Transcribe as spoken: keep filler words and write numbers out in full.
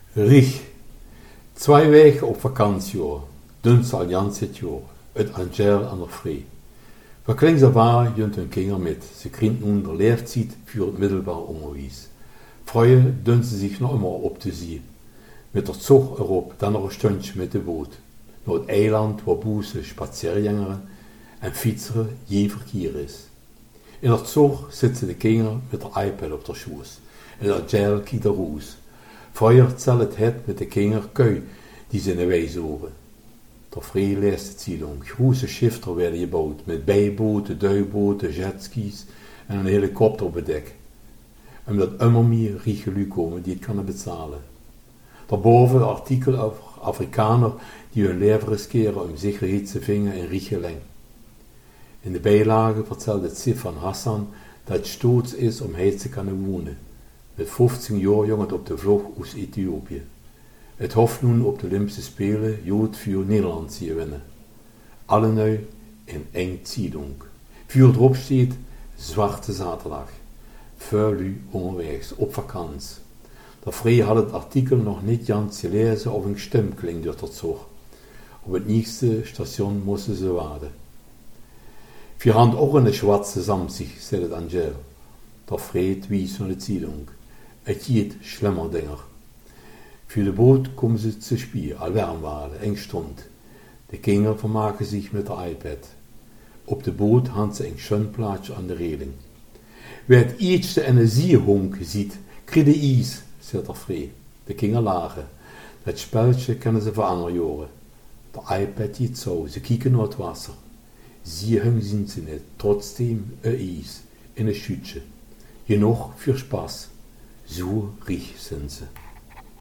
Riech. Twee weken op vakantie, dunst al jans het jaar, uit Angel aan de Vree. Van kleins af aan junt hun kinderen met. Ze krijgen nun de leeftijd voor het middelbaar onderwijs. Freuen dunst ze zich nog immer op te zien. Met het zog erop, dan nog een stundje met de boot. Naar het eiland waar boeze spaziergangeren en fietseren je verkeer is. In het zog zitten de kinderen met de iPad op de schoes. En Angel kijkt er roes. Vroeger zal het het met de kinderen kui die ze in de wijs horen. Ter vrij leest het zielong. Grote schifter werden gebouwd met bijboten, duikboten, jetskis en een helikopter op het dek. Omdat immer meer rigelui komen die het kunnen betalen. Daarboven artikel over Afrikaner die hun leven riskeren om zekerheid te vingen in Riegeleng. In de bijlage vertelt het Sif van Hassan dat het stoots is om hier te kunnen wonen. Met vijftien jaar jong het op de vlucht uit Ethiopië. Het hoeft nu op de Olympische Spelen Jood voor Nederland te winnen. Alle nu in eng Ziedung. Vuur erop staat Zwarte Zaterdag. Voor u onderwegs, op vakantie. De Vrij had het artikel nog niet jans gelezen of een stem klinkt door het zorg. Op het nieuwste station moesten ze wachten. Wir haben auch eine schwarze Samstag, sagt Angel. Der Fred wies naar de Zielung. Het geht schlimmer, dinger. Für de Boot komen ze zu spielen, al warm waren, eng stond. De kinderen vermaken zich met de iPad. Op de boot haben ze een schön plaatsje aan de reling. Wer het eerste en een zierhonk ziet, krijgt de ijs, zegt der Fred. De kinderen lachen. Dat spelletje kennen ze van andere jaren. De iPad geht zo, ze kijken naar het wasser. Sierhung sind sie nicht, trotzdem ein Eis, in ein Schütze. Genug für Spaß, so reich sind sie.